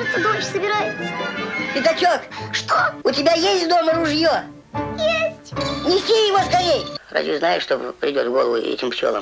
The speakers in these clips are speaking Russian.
Кажется, дождь собирается. Пятачок, Что? у тебя есть дома ружье? Есть. Неси его скорей! Разве знаешь, что придет в голову этим пчелам?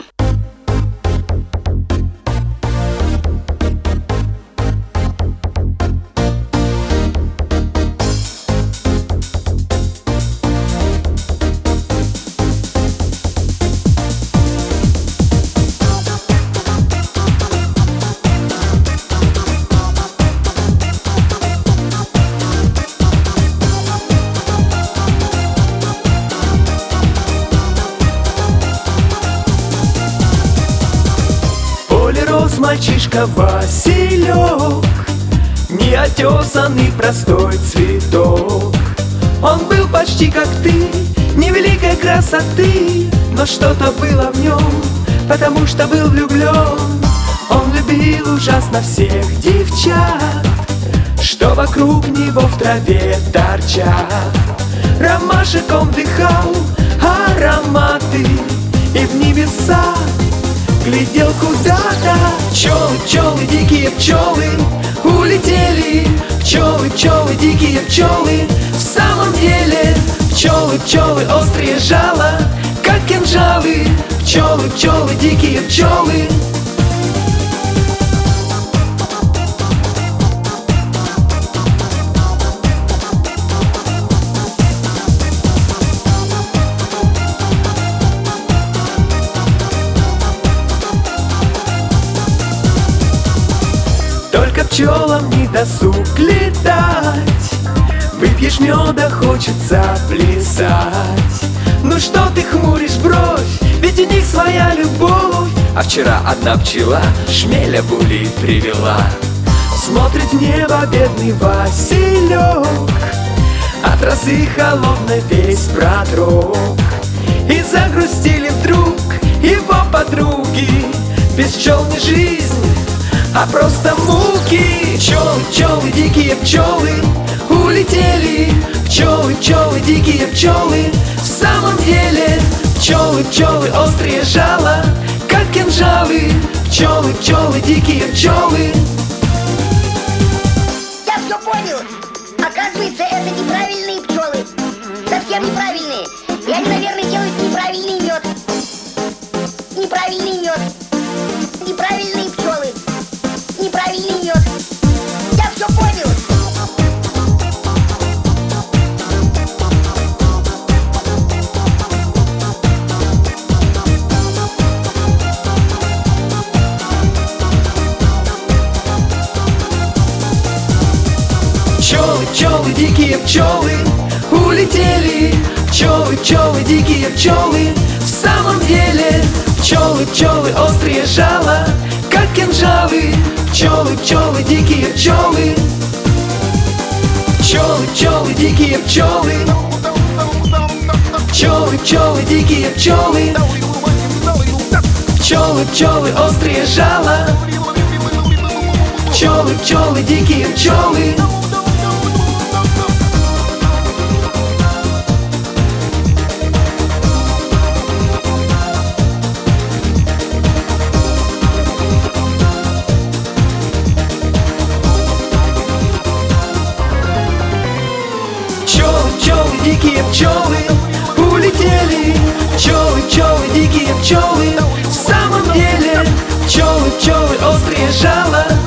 Рос мальчишка Василек, неотесанный простой цветок. Он был почти как ты, невеликой красоты, но что-то было в нем, потому что был влюблен. Он любил ужасно всех девчат, что вокруг него в траве торчат. Ромашек он вдыхал ароматы и в небеса глядел куда-то. Пчелы, пчелы, дикие пчелы улетели. Пчелы, пчелы, дикие пчелы. В самом деле пчелы, пчелы, острые жало, как кинжалы. Пчелы, пчелы, дикие пчелы. Только пчелам не досуг летать, выпьешь меда, хочется плясать. Ну что ты хмуришь бровь, ведь у них своя любовь. А вчера одна пчела шмеля в улей привела. Смотрит в небо бедный Василек, от росы холодной весь продрог. И загрустили вдруг его подруги. Без пчел не жизнь, а просто муки. Пчелы, пчелы, дикие пчелы улетели. Пчелы, пчелы, дикие пчелы. В самом деле пчелы, пчелы, острые жало, как кинжалы. Пчелы, пчелы, дикие пчелы. Я все понял. Оказывается, это неправильные пчелы. Совсем неправильные. И они, наверное, делают неправильный мед. Неправильный мед. Неправильные пчелы. Неправильный мед. Я все понял. Пчелы, пчелы, дикие пчелы улетели. Пчелы, пчелы, дикие пчелы. В самом деле пчелы, пчелы, острые жало, как кинжалы. Пчелы, пчелы, дикие пчелы. Пчелы, пчелы, дикие пчелы. Пчелы, пчелы, дикие пчелы. Пчелы, пчелы, острые жало. Пчелы, пчелы, дикие пчелы. Пчелы, пчелы, дикие пчелы улетели. Пчелы, пчелы, дикие пчелы. В самом деле пчелы, пчелы, острые жало,